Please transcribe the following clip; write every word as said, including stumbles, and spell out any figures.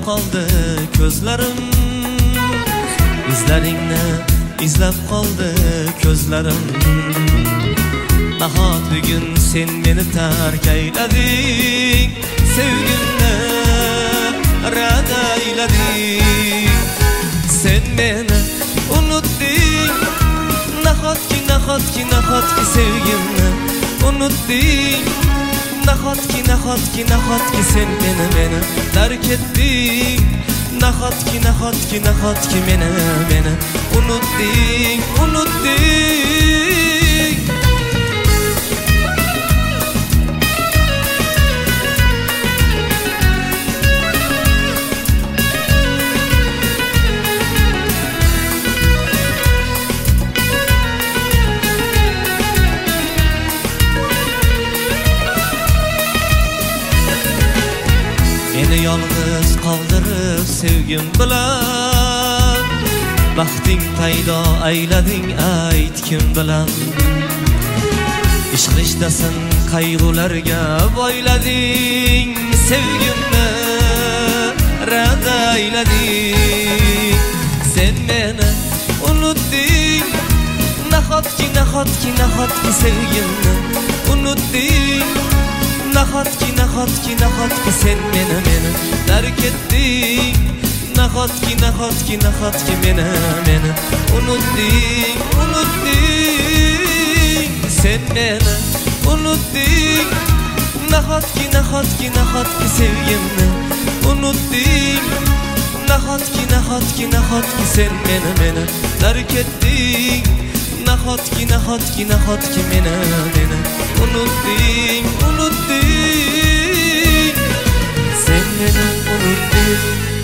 qoldi ko'zlarim, izlaringni izlab qoldi ko'zlarim. Nahot bugun sen meni tark aylading, sevgimni rad aylading. Sen meni unutding, nahotki nahotki nahotki sevgimni unutding. Nahotki nahotki nahotki sen meni meni tark etding. Nahotki nahotki nahotki meni meni unutding unutding. Meni yolg'iz qoldirib sevgim bilan baxting paydo aylading, ayt kim bilan. Ishq rishtasin qayg'ularga boylading, sevgimni rad aylading. Sen meni unutding, nahotki nahotki nahotki sevgimni unutding. Nahotki nahotki nahotki sen meni meni tark etding. Nahotki nahotki nahotki meni meni unutding unutding. Sen meni unutding. Nahotki nahotki nahotki sevgimni unutding. Nahotki nahotki nahotki sen meni meni tark etding. Nahotki nahotki nahotki meni meni unutding unutding. Sen meni unutding.